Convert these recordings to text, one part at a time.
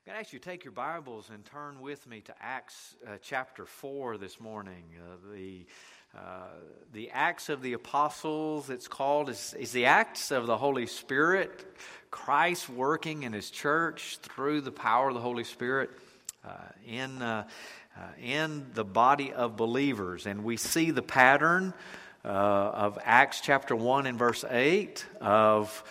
I'm going to ask you to take your Bibles and turn with me to Acts chapter 4 this morning. The Acts of the Apostles, it's called, is the Acts of the Holy Spirit, Christ working in His church through the power of the Holy Spirit in the body of believers. And we see the pattern of Acts chapter 1 and verse 8 of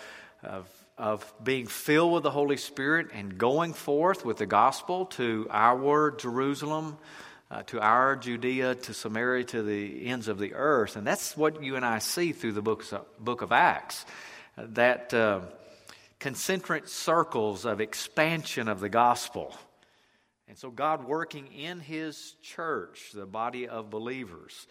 being filled with the Holy Spirit and going forth with the gospel to our Jerusalem, to our Judea, to Samaria, to the ends of the earth. And that's what you and I see through the book of Acts, that concentric circles of expansion of the gospel. And so God working in His church, the body of believers.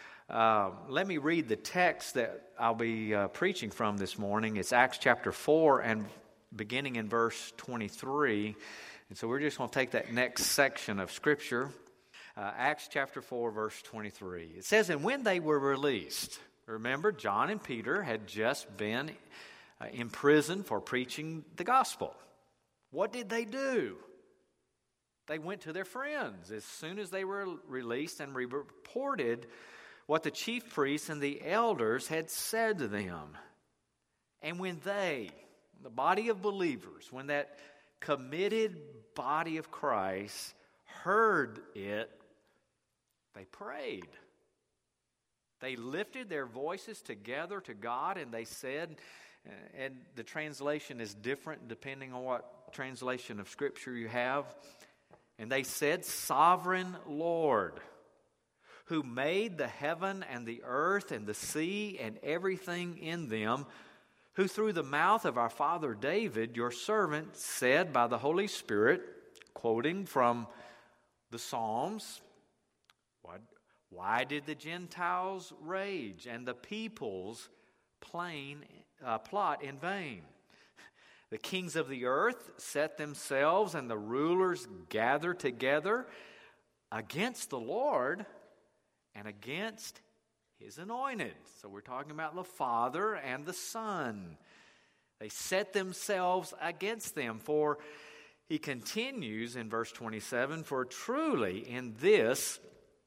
Let me read the text that I'll be preaching from this morning. It's Acts chapter 4 and beginning in verse 23. And so we're just going to take that next section of Scripture. Acts chapter 4 verse 23. It says, "And when they were released," remember John and Peter had just been imprisoned for preaching the gospel. What did they do? They went to their friends as soon as they were released and reported what the chief priests and the elders had said to them. And when they, the body of believers, when that committed body of Christ heard it, they prayed. They lifted their voices together to God and they said, and the translation is different depending on what translation of Scripture you have, and they said, "Sovereign Lord, who made the heaven and the earth and the sea and everything in them, who through the mouth of our father David, your servant, said by the Holy Spirit," quoting from the Psalms, "Why did the Gentiles rage and the peoples plot in vain? The kings of the earth set themselves and the rulers gather together against the Lord and against His anointed." So we're talking about the Father and the Son. They set themselves against them. For he continues in verse 27, "For truly in this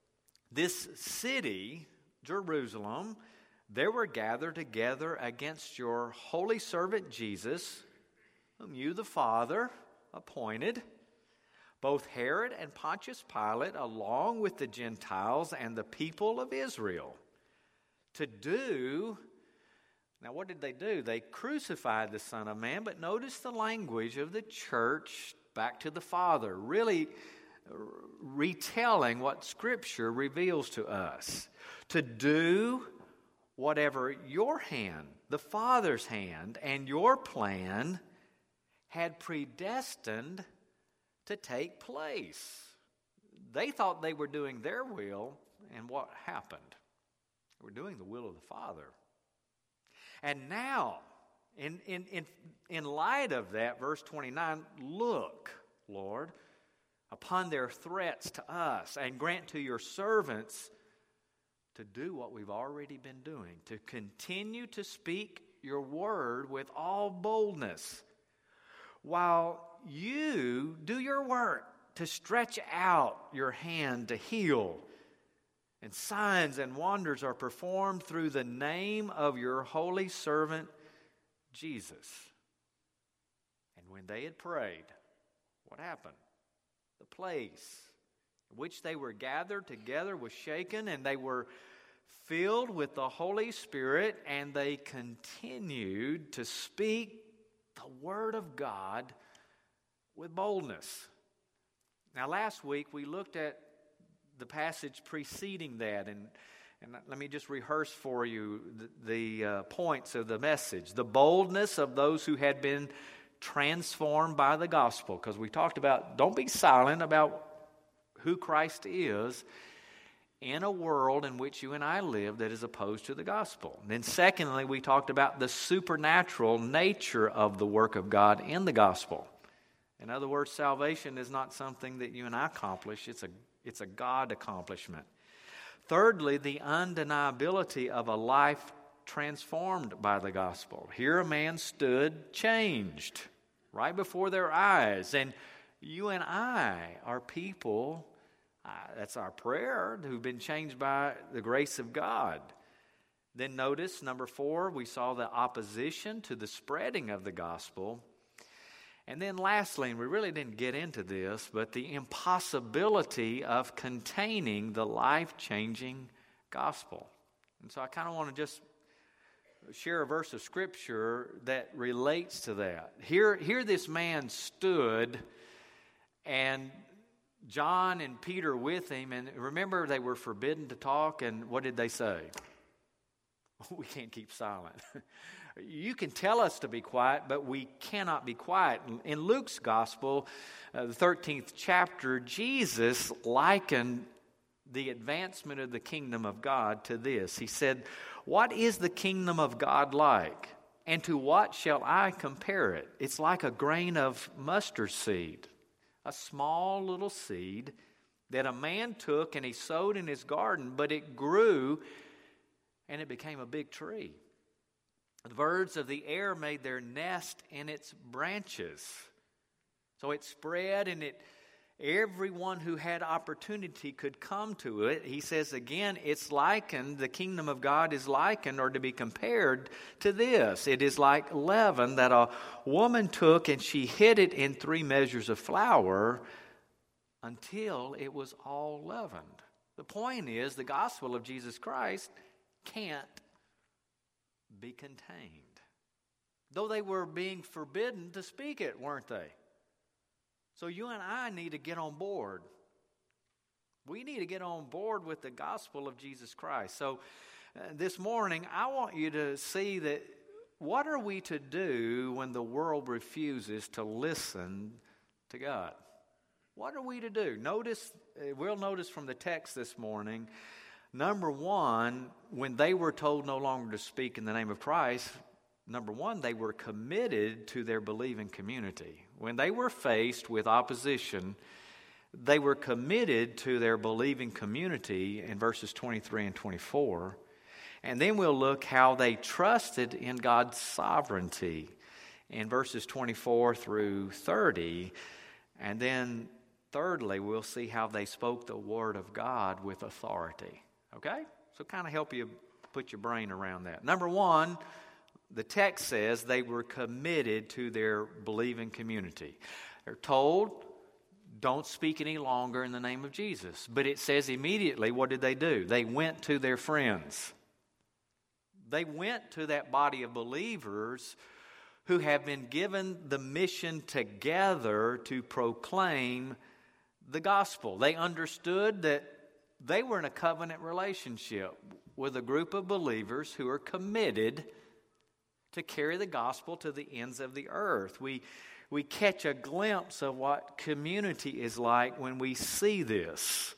city, Jerusalem, there were gathered together against your holy servant Jesus, whom you the Father appointed, both Herod and Pontius Pilate, along with the Gentiles and the people of Israel, to do..." Now what did they do? They crucified the Son of Man, but notice the language of the church back to the Father, really retelling what Scripture reveals to us. To do whatever your hand, the Father's hand, and your plan had predestined to take place. They thought they were doing their will, and what happened? They were doing the will of the Father. And now, in light of that, verse 29, "Look, Lord, upon their threats to us, and grant to your servants to do what we've already been doing, to continue to speak your word with all boldness, while you do your work to stretch out your hand to heal, and signs and wonders are performed through the name of your holy servant Jesus." And when they had prayed, what happened? The place in which they were gathered together was shaken, and they were filled with the Holy Spirit, and they continued to speak the Word of God with boldness. Now, last week we looked at the passage preceding that, and let me just rehearse for you the points of the message. The boldness of those who had been transformed by the gospel, because we talked about don't be silent about who Christ is in a world in which you and I live that is opposed to the gospel. And then secondly, we talked about the supernatural nature of the work of God in the gospel. In other words, salvation is not something that you and I accomplish. It's a God accomplishment. Thirdly, the undeniability of a life transformed by the gospel. Here a man stood changed right before their eyes, and You and I are people, that's our prayer, who've been changed by the grace of God. Then notice, number 4, we saw the opposition to the spreading of the gospel. And then lastly, and we really didn't get into this, but the impossibility of containing the life-changing gospel. And so I kind of want to just share a verse of Scripture that relates to that. Here this man stood, and John and Peter with him, and remember they were forbidden to talk, and what did they say? We can't keep silent. You can tell us to be quiet, but we cannot be quiet. In Luke's Gospel, the 13th chapter, Jesus likened the advancement of the kingdom of God to this. He said, "What is the kingdom of God like? And to what shall I compare it? It's like a grain of mustard seed, a small little seed that a man took and he sowed in his garden, but it grew and it became a big tree. The birds of the air made their nest in its branches." So it spread, and everyone who had opportunity could come to it. He says again, it's likened, the kingdom of God is likened or to be compared to this. It is like leaven that a woman took and she hid it in 3 measures of flour until it was all leavened. The point is, the gospel of Jesus Christ can't be contained. Though they were being forbidden to speak it, weren't they? So you and I need to get on board. We need to get on board with the gospel of Jesus Christ. So this morning, I want you to see that what are we to do when the world refuses to listen to God? What are we to do? We'll notice from the text this morning, number 1, when they were told no longer to speak in the name of Christ, number 1, they were committed to their believing community. When they were faced with opposition, they were committed to their believing community in verses 23 and 24. And then we'll look how they trusted in God's sovereignty in verses 24 through 30. And then thirdly, we'll see how they spoke the word of God with authority. Okay? So kind of help you put your brain around that. Number 1, the text says they were committed to their believing community. They're told, don't speak any longer in the name of Jesus. But it says immediately, what did they do? They went to their friends. They went to that body of believers who have been given the mission together to proclaim the gospel. They understood that they were in a covenant relationship with a group of believers who are committed to carry the gospel to the ends of the earth. We catch a glimpse of what community is like when we see this.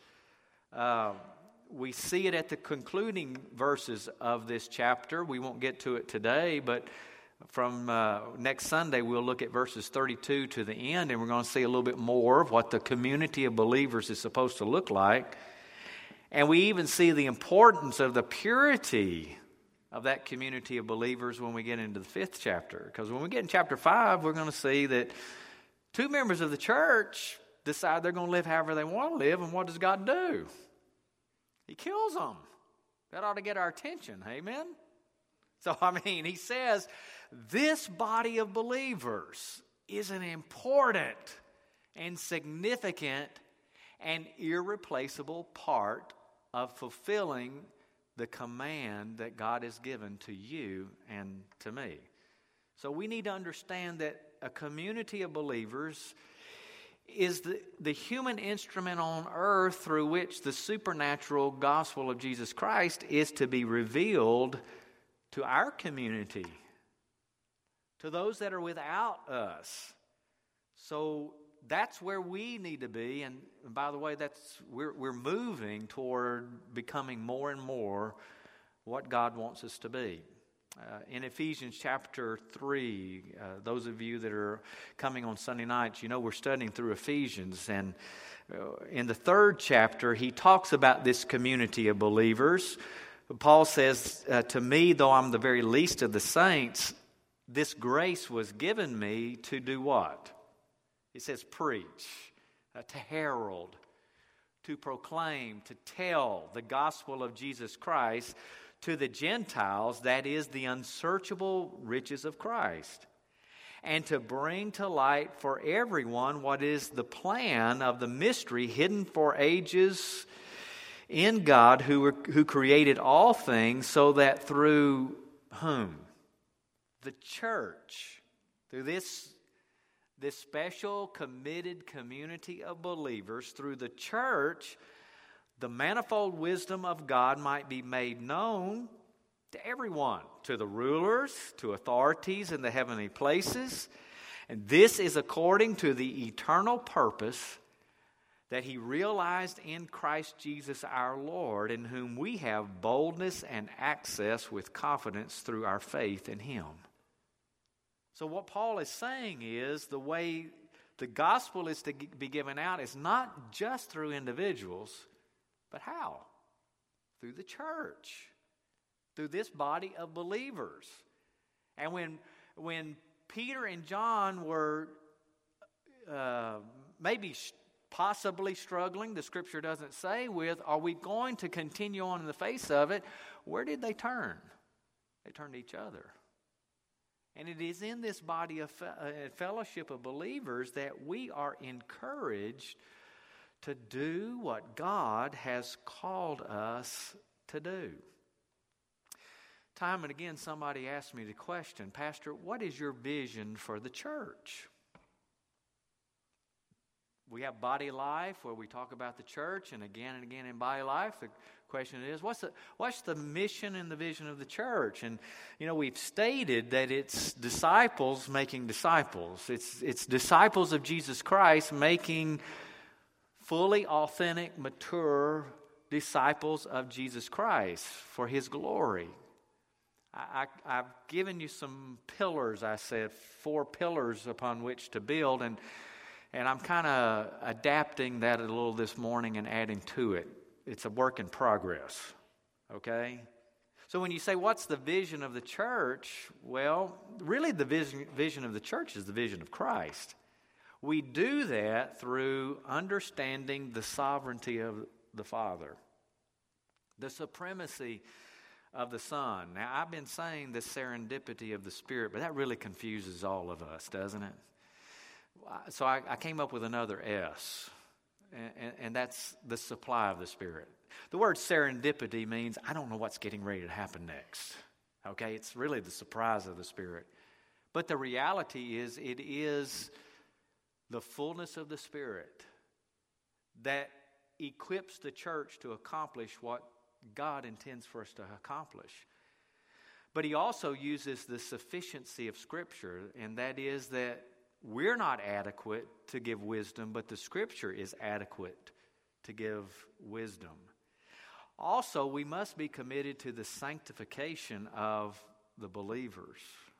We see it at the concluding verses of this chapter. We won't get to it today, but from next Sunday we'll look at verses 32 to the end, and we're going to see a little bit more of what the community of believers is supposed to look like. And we even see the importance of the purity of that community of believers when we get into the 5th chapter. Because when we get in chapter 5, we're going to see that 2 members of the church decide they're going to live however they want to live, and what does God do? He kills them. That ought to get our attention, amen? So, he says this body of believers is an important and significant and irreplaceable part of fulfilling the command that God has given to you and to me. So we need to understand that a community of believers is the human instrument on earth through which the supernatural gospel of Jesus Christ is to be revealed to our community, to those that are without us. So that's where we need to be, and by the way, we're moving toward becoming more and more what God wants us to be. In Ephesians chapter 3, those of you that are coming on Sunday nights, we're studying through Ephesians, and in the 3rd chapter, he talks about this community of believers. Paul says, to me, though I'm the very least of the saints, this grace was given me to do what? It says preach, to herald, to proclaim, to tell the gospel of Jesus Christ to the Gentiles, that is, the unsearchable riches of Christ, and to bring to light for everyone what is the plan of the mystery hidden for ages in God who created all things, so that through whom? The church, through this special committed community of believers, through the church, the manifold wisdom of God might be made known to everyone, to the rulers, to authorities in the heavenly places. And this is according to the eternal purpose that He realized in Christ Jesus our Lord, in whom we have boldness and access with confidence through our faith in Him. So what Paul is saying is the way the gospel is to be given out is not just through individuals, but how? Through the church, through this body of believers. And when Peter and John were maybe possibly struggling, the Scripture doesn't say, with, are we going to continue on in the face of it? Where did they turn? They turned to each other. And it is in this body of fellowship of believers that we are encouraged to do what God has called us to do. Time and again, somebody asked me the question, Pastor, what is your vision for the church? We have Body Life where we talk about the church, and again in Body Life, the question is, what's the mission and the vision of the church? And, we've stated that it's disciples making disciples. It's disciples of Jesus Christ making fully authentic, mature disciples of Jesus Christ for His glory. I've given you some pillars, I said, 4 pillars upon which to build, and I'm kind of adapting that a little this morning and adding to it. It's a work in progress, okay? So when you say, what's the vision of the church? Well, really the vision of the church is the vision of Christ. We do that through understanding the sovereignty of the Father, the supremacy of the Son. Now, I've been saying the serendipity of the Spirit, but that really confuses all of us, doesn't it? So I came up with another S, and that's the supply of the Spirit. The word serendipity means I don't know what's getting ready to happen next. Okay, it's really the surprise of the Spirit. But the reality is it is the fullness of the Spirit that equips the church to accomplish what God intends for us to accomplish. But He also uses the sufficiency of Scripture, and that is that we're not adequate to give wisdom, but the Scripture is adequate to give wisdom. Also, we must be committed to the sanctification of the believers.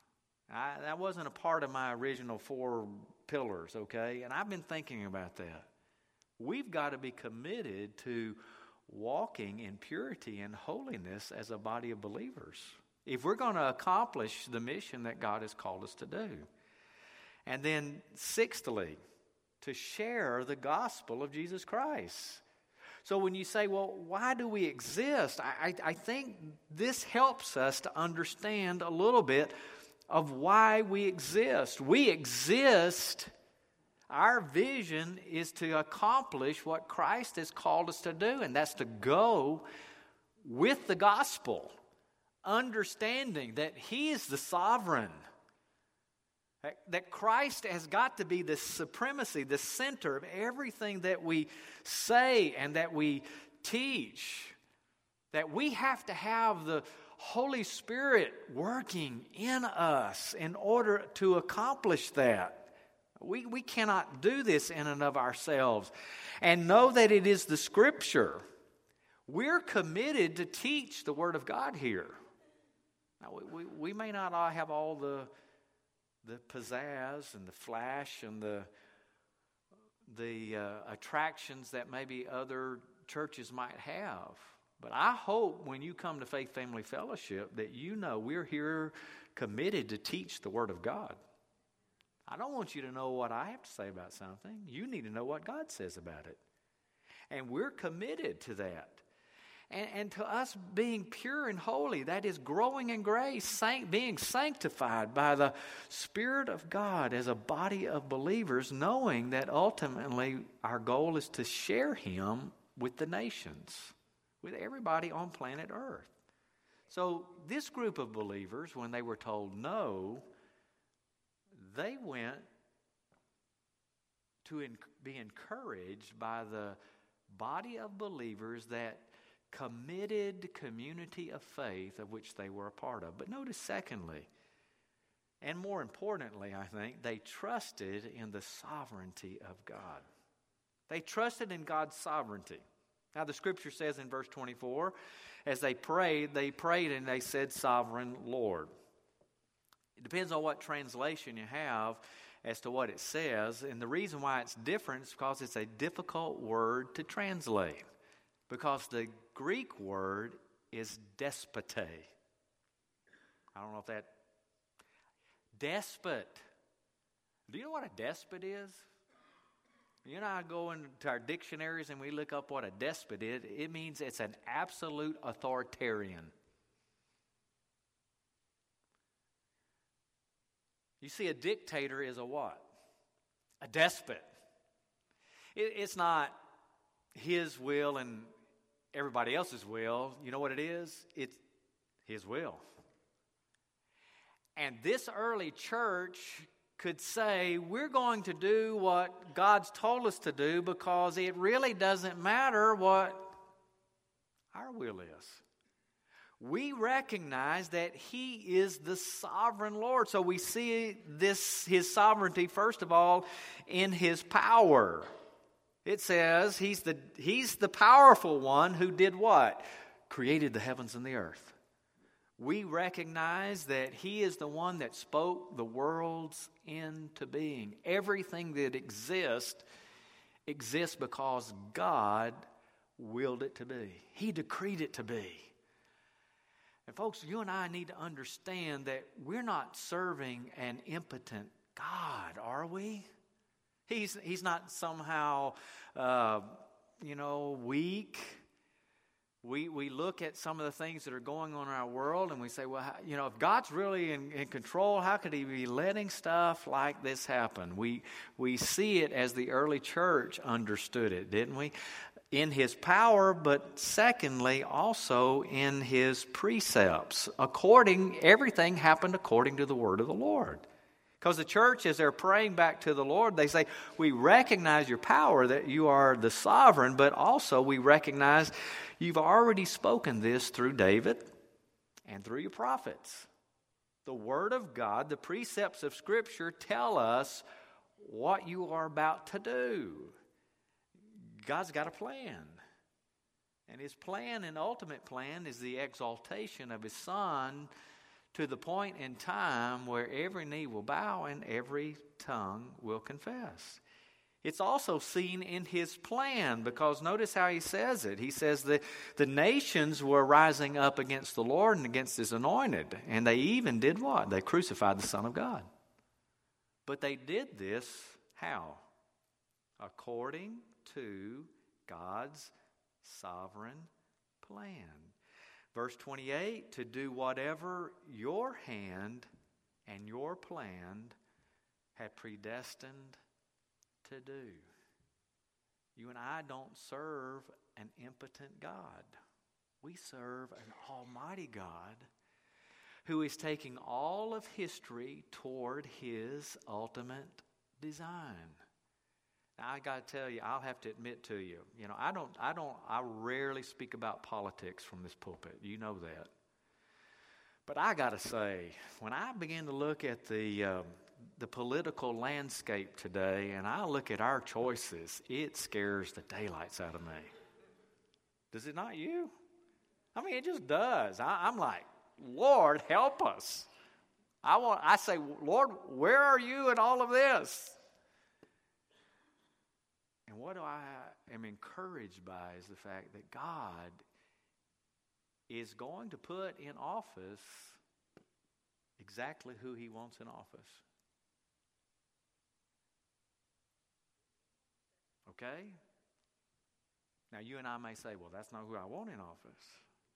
That wasn't a part of my original 4 pillars, okay? And I've been thinking about that. We've got to be committed to walking in purity and holiness as a body of believers if we're going to accomplish the mission that God has called us to do. And then, sixthly, to share the gospel of Jesus Christ. So when you say, well, why do we exist? I think this helps us to understand a little bit of why we exist. We exist, our vision is to accomplish what Christ has called us to do, and that's to go with the gospel, understanding that He is the sovereign, that Christ has got to be the supremacy, the center of everything that we say and that we teach. That we have to have the Holy Spirit working in us in order to accomplish that. We cannot do this in and of ourselves. And know that it is the Scripture. We're committed to teach the Word of God here. Now, we may not all have all the pizzazz and the flash and the attractions that maybe other churches might have. But I hope when you come to Faith Family Fellowship that you know we're here committed to teach the Word of God. I don't want you to know what I have to say about something. You need to know what God says about it. And we're committed to that. And to us being pure and holy, that is growing in grace, being sanctified by the Spirit of God as a body of believers, knowing that ultimately our goal is to share Him with the nations, with everybody on planet Earth. So this group of believers, when they were told no, they went to be encouraged by the body of believers, that committed community of faith of which they were a part of. But notice, secondly, and more importantly, I think, they trusted in the sovereignty of God. They trusted in God's sovereignty. Now, the Scripture says in verse 24, as they prayed and they said, Sovereign Lord. It depends on what translation you have as to what it says. And the reason why it's different is because it's a difficult word to translate. Because the Greek word is despote. I don't know if that... Despot. Do you know what a despot is? You and I go into our dictionaries and we look up what a despot is. It means it's an absolute authoritarian. You see, a dictator is a what? A despot. It's not his will and everybody else's will. You know what it is? It's His will. And this early church could say, we're going to do what God's told us to do because it really doesn't matter what our will is. We recognize that He is the sovereign Lord. So we see His sovereignty, first of all, in His power. It says He's the powerful one who did what? Created the heavens and the earth. We recognize that He is the one that spoke the worlds into being. Everything that exists because God willed it to be. He decreed it to be. And folks, you and I need to understand that we're not serving an impotent God, are we? He's not somehow, weak. We look at some of the things that are going on in our world and we say, well, if God's really in control, how could He be letting stuff like this happen? We see it as the early church understood it, didn't we? In His power, but secondly, also in His precepts. Everything happened according to the word of the Lord. Because the church, as they're praying back to the Lord, they say, we recognize your power, that you are the sovereign, but also we recognize you've already spoken this through David and through your prophets. The Word of God, the precepts of Scripture tell us what you are about to do. God's got a plan. And His plan and ultimate plan is the exaltation of His Son to the point in time where every knee will bow and every tongue will confess. It's also seen in His plan, because notice how He says it. He says that the nations were rising up against the Lord and against His anointed. And they even did what? They crucified the Son of God. But they did this how? According to God's sovereign plan. Verse 28, to do whatever your hand and your plan had predestined to do. You and I don't serve an impotent God. We serve an almighty God who is taking all of history toward His ultimate design. Now, I got to tell you, I'll have to admit to you, I rarely speak about politics from this pulpit. You know that. But I got to say, when I begin to look at the political landscape today, and I look at our choices, it scares the daylights out of me. Does it not you? I mean, it just does. I'm like, Lord, help us. I say, Lord, where are you in all of this? And what I am encouraged by is the fact that God is going to put in office exactly who He wants in office. Okay? Now, you and I may say, well, that's not who I want in office.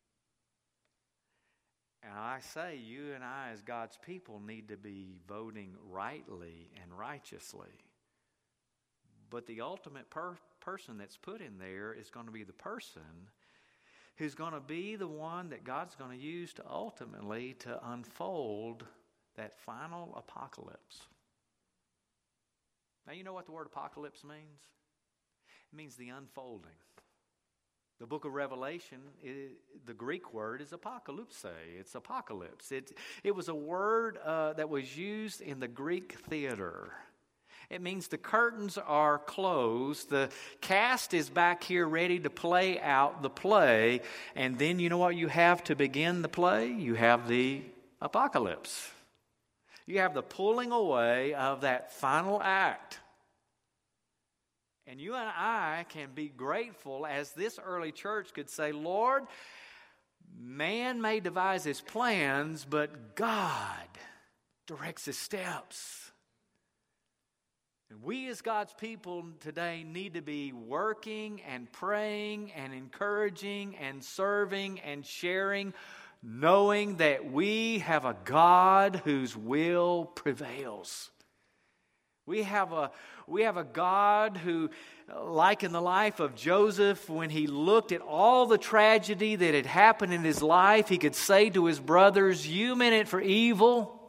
And I say, you and I as God's people need to be voting rightly and righteously. But the ultimate person that's put in there is going to be the person who's going to be the one that God's going to use to ultimately to unfold that final apocalypse. Now, you know what the word apocalypse means? It means the unfolding. The book of Revelation, the Greek word is apocalypse. It's apocalypse. It was a word that was used in the Greek theater. It means the curtains are closed. The cast is back here ready to play out the play. And then you know what you have to begin the play? You have the apocalypse. You have the pulling away of that final act. And you and I can be grateful as this early church could say, Lord, man may devise his plans, but God directs his steps. And we as God's people today need to be working and praying and encouraging and serving and sharing, knowing that we have a God whose will prevails. We have a God who, like in the life of Joseph, when he looked at all the tragedy that had happened in his life, he could say to his brothers, you meant it for evil.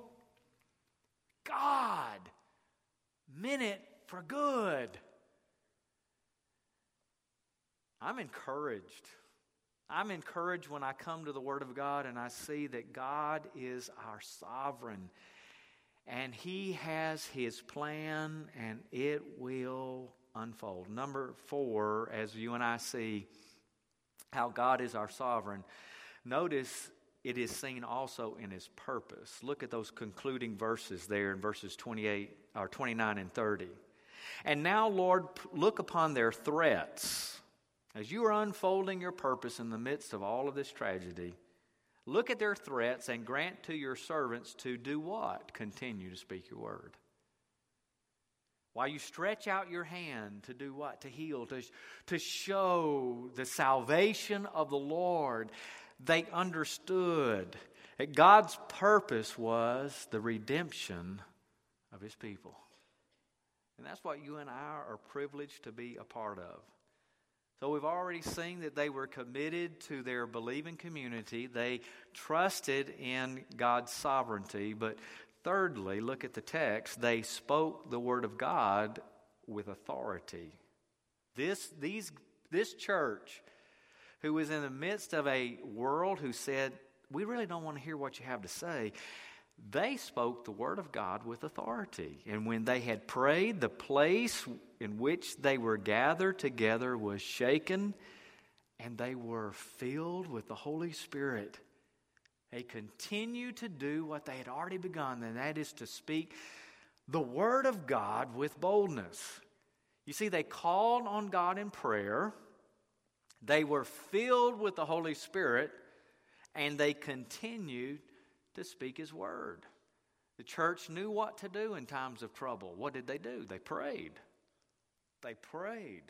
God meant it for good. I'm encouraged. I'm encouraged when I come to the Word of God and I see that God is our sovereign. And He has His plan, and it will unfold. Number 4, as you and I see how God is our sovereign, notice it is seen also in His purpose. Look at those concluding verses there in verses 29 and 30. And now, Lord, look upon their threats. As you are unfolding your purpose in the midst of all of this tragedy, look at their threats and grant to your servants to do what? Continue to speak your word. While you stretch out your hand to do what? To heal, to show the salvation of the Lord. They understood that God's purpose was the redemption of His people. And that's what you and I are privileged to be a part of. So we've already seen that they were committed to their believing community. They trusted in God's sovereignty. But thirdly, look at the text. They spoke the word of God with authority. This church, who was in the midst of a world who said, we really don't want to hear what you have to say, they spoke the word of God with authority. And when they had prayed, the place in which they were gathered together was shaken, and they were filled with the Holy Spirit. They continued to do what they had already begun, and that is to speak the word of God with boldness. You see, they called on God in prayer. They were filled with the Holy Spirit, and they continued to speak His word. The church knew what to do in times of trouble. What did they do? They prayed. They prayed.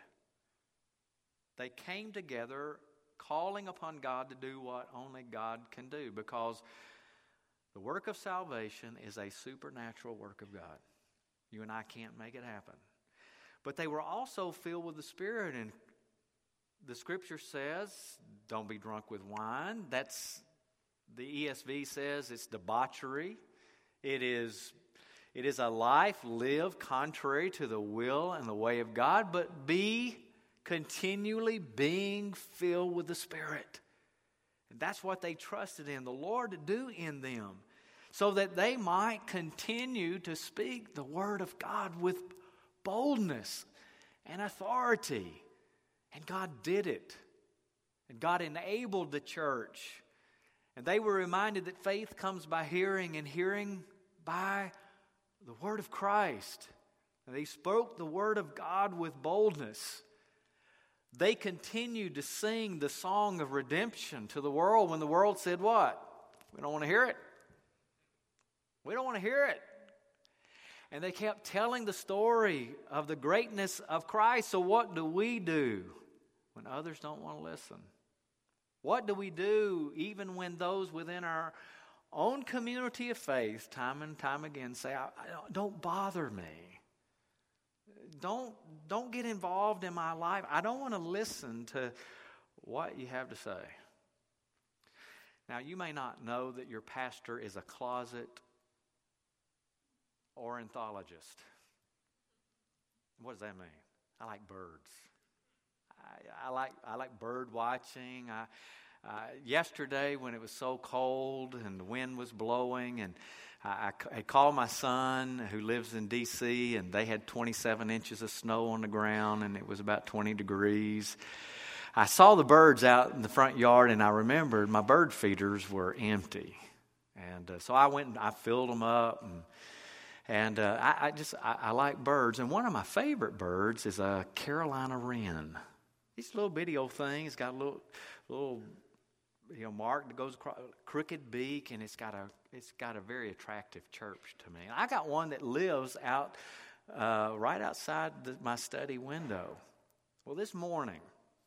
They came together calling upon God to do what only God can do, because the work of salvation is a supernatural work of God. You and I can't make it happen. But they were also filled with the Spirit, and the Scripture says, don't be drunk with wine. That's, the ESV says, it's debauchery. It is a life lived contrary to the will and the way of God, but be continually being filled with the Spirit. And that's what they trusted in the Lord to do in them, so that they might continue to speak the word of God with boldness and authority. And God did it. And God enabled the church. And they were reminded that faith comes by hearing, and hearing by the word of Christ. And they spoke the word of God with boldness. They continued to sing the song of redemption to the world when the world said what? We don't want to hear it. We don't want to hear it. And they kept telling the story of the greatness of Christ. So what do we do when others don't want to listen? What do we do even when those within our own community of faith time and time again say, don't bother me. Don't get involved in my life. I don't want to listen to what you have to say. Now, you may not know that your pastor is a closet ornithologist. What does that mean? I like birds. I like bird watching. Yesterday, when it was so cold and the wind was blowing, and I called my son who lives in D.C., and they had 27 inches of snow on the ground, and it was about 20 degrees. I saw the birds out in the front yard, and I remembered my bird feeders were empty. And so I went and I filled them up, and I like birds. And one of my favorite birds is a Carolina wren. He's a little bitty old thing. It's got a little mark that goes across, crooked beak, and it's got a very attractive chirp to me. I got one that lives out right outside my study window. Well, this morning,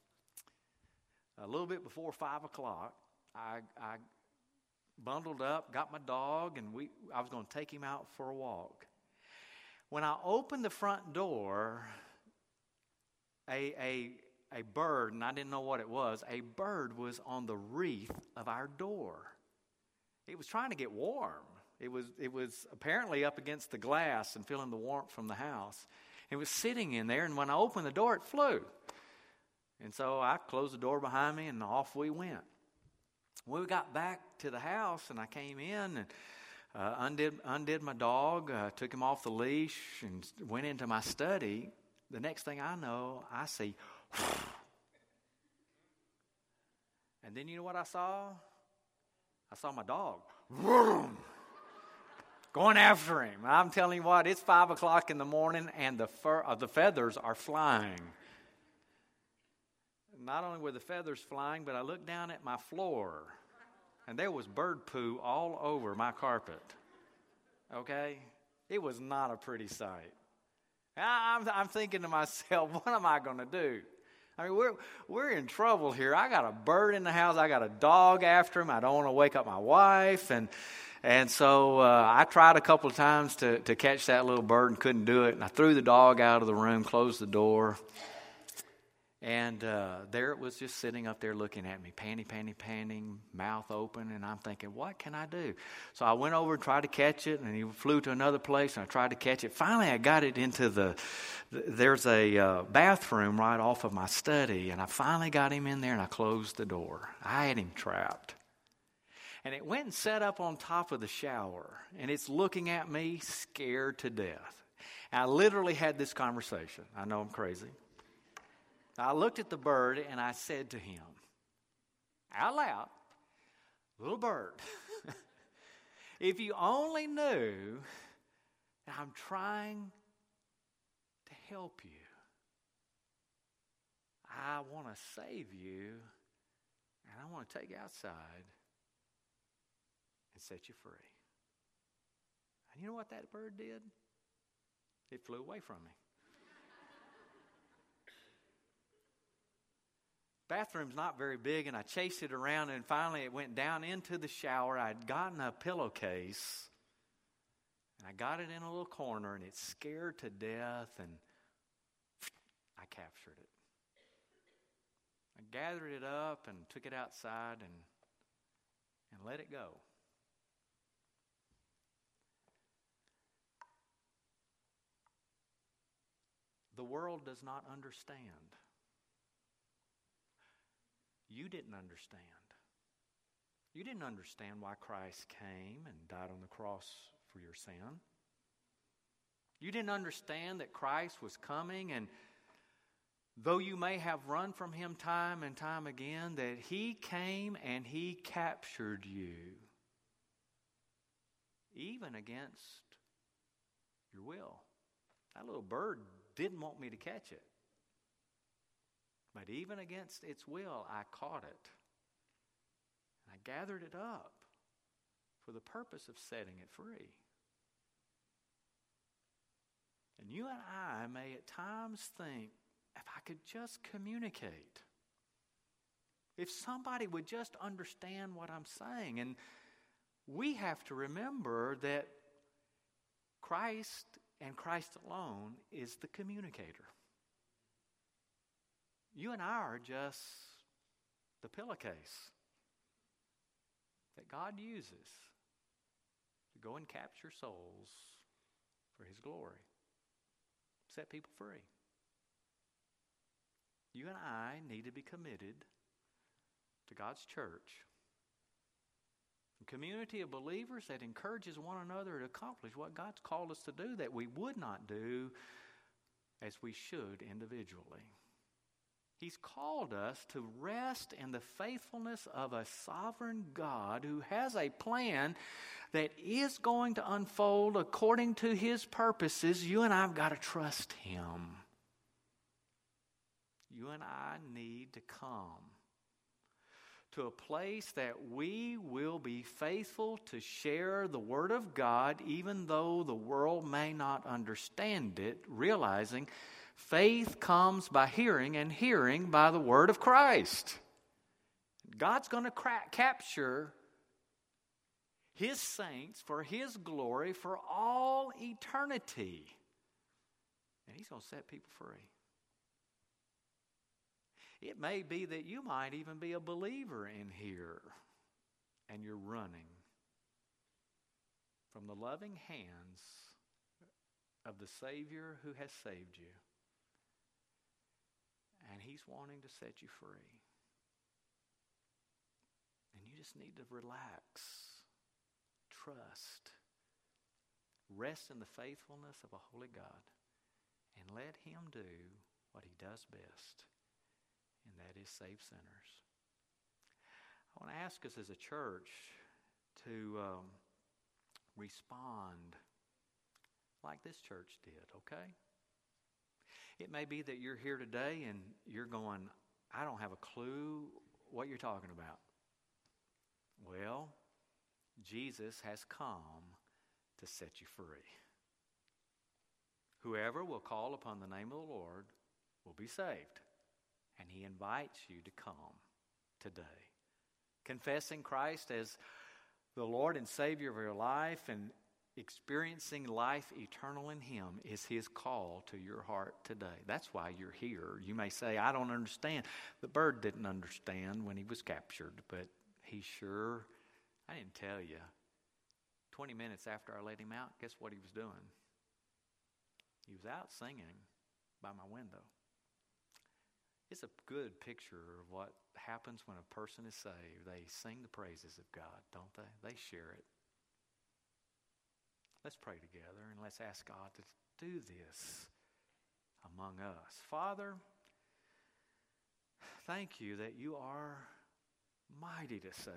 a little bit before 5 o'clock, I bundled up, got my dog, and I was going to take him out for a walk. When I opened the front door, a bird, and I didn't know what it was, a bird was on the wreath of our door. It was trying to get warm. It was apparently up against the glass and feeling the warmth from the house. It was sitting in there, and when I opened the door, it flew. And so I closed the door behind me, and off we went. When we got back to the house, and I came in and undid my dog, took him off the leash, and went into my study. The next thing I know, I see, and then you know what I saw? I saw my dog going after him. I'm telling you what, it's 5 o'clock in the morning, and the feathers are flying. Not only were the feathers flying, but I looked down at my floor, and there was bird poo all over my carpet. Okay? It was not a pretty sight. I'm thinking to myself, what am I going to do? I mean, we're in trouble here. I got a bird in the house. I got a dog after him. I don't want to wake up my wife. And so I tried a couple of times to catch that little bird and couldn't do it. And I threw the dog out of the room, closed the door. And there it was, just sitting up there looking at me, panting, mouth open. And I'm thinking, what can I do? So I went over and tried to catch it, and he flew to another place, and I tried to catch it. Finally, I got it into there's a bathroom right off of my study, and I finally got him in there, and I closed the door. I had him trapped. And it went and sat up on top of the shower, and it's looking at me, scared to death. And I literally had this conversation. I know I'm crazy. I looked at the bird, and I said to him, out loud, little bird, if you only knew that I'm trying to help you, I want to save you, and I want to take you outside and set you free. And you know what that bird did? It flew away from me. Bathroom's not very big, and I chased it around, and finally it went down into the shower. I'd gotten a pillowcase, and I got it in a little corner, and it's scared to death, and I captured it. I gathered it up and took it outside and let it go. The world does not understand. You didn't understand. You didn't understand why Christ came and died on the cross for your sin. You didn't understand that Christ was coming, and though you may have run from him time and time again, that he came and he captured you, even against your will. That little bird didn't want me to catch it. But even against its will, I caught it. And I gathered it up for the purpose of setting it free. And you and I may at times think, if I could just communicate, if somebody would just understand what I'm saying. And we have to remember that Christ and Christ alone is the communicator. You and I are just the pillowcase that God uses to go and capture souls for His glory, set people free. You and I need to be committed to God's church, a community of believers that encourages one another to accomplish what God's called us to do that we would not do as we should individually. He's called us to rest in the faithfulness of a sovereign God who has a plan that is going to unfold according to His purposes. You and I have got to trust Him. You and I need to come to a place that we will be faithful to share the Word of God, even though the world may not understand it, realizing faith comes by hearing, and hearing by the Word of Christ. God's going to capture His saints for His glory for all eternity. And He's going to set people free. It may be that you might even be a believer in here, and you're running from the loving hands of the Savior who has saved you. And He's wanting to set you free. And you just need to relax, trust, rest in the faithfulness of a holy God, and let Him do what He does best, and that is save sinners. I want to ask us as a church to respond like this church did, okay? It may be that you're here today and you're going, I don't have a clue what you're talking about. Well, Jesus has come to set you free. Whoever will call upon the name of the Lord will be saved. And He invites you to come today. Confessing Christ as the Lord and Savior of your life and experiencing life eternal in Him is His call to your heart today. That's why you're here. You may say, I don't understand. The bird didn't understand when he was captured, but he sure, I didn't tell you. 20 minutes after I let him out, guess what he was doing? He was out singing by my window. It's a good picture of what happens when a person is saved. They sing the praises of God, don't they? They share it. Let's pray together and let's ask God to do this among us. Father, thank You that You are mighty to save.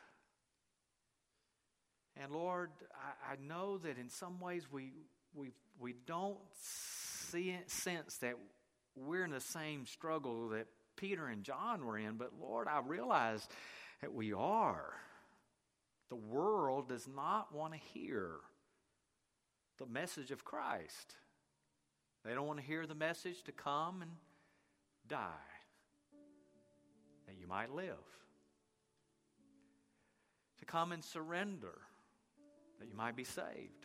And Lord, I know that in some ways we don't sense that we're in the same struggle that Peter and John were in, but Lord, I realize that we are. The world does not want to hear the message of Christ. They don't want to hear the message to come and die, that you might live. To come and surrender, that you might be saved.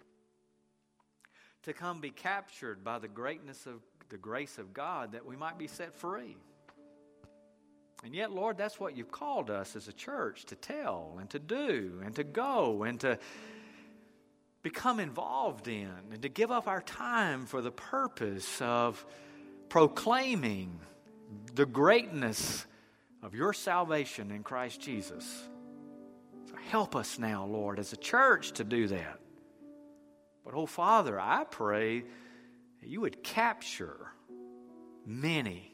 To come be captured by the greatness of the grace of God, that we might be set free. And yet, Lord, that's what You've called us as a church to tell and to do and to go and to become involved in and to give up our time for the purpose of proclaiming the greatness of Your salvation in Christ Jesus. So help us now, Lord, as a church to do that. But, oh, Father, I pray that You would capture many.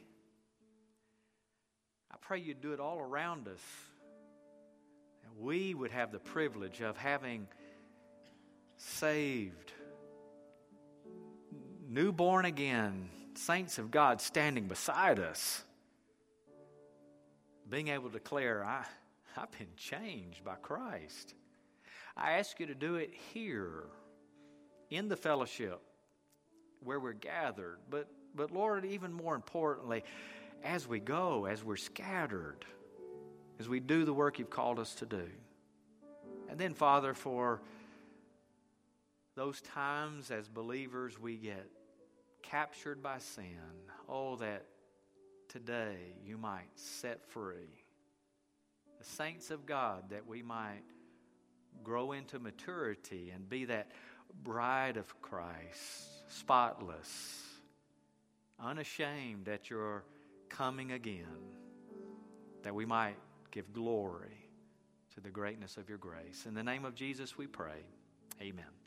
I pray You'd do it all around us. And we would have the privilege of having saved, newborn again saints of God standing beside us, being able to declare, I've been changed by Christ. I ask You to do it here in the fellowship where we're gathered. But Lord, even more importantly, as we go, as we're scattered, as we do the work you've called us to do. And then, Father, for those times as believers we get captured by sin, oh, that today you might set free the saints of God, that we might grow into maturity and be that bride of Christ, spotless, unashamed at your coming again, that we might give glory to the greatness of your grace. In the name of Jesus we pray. Amen.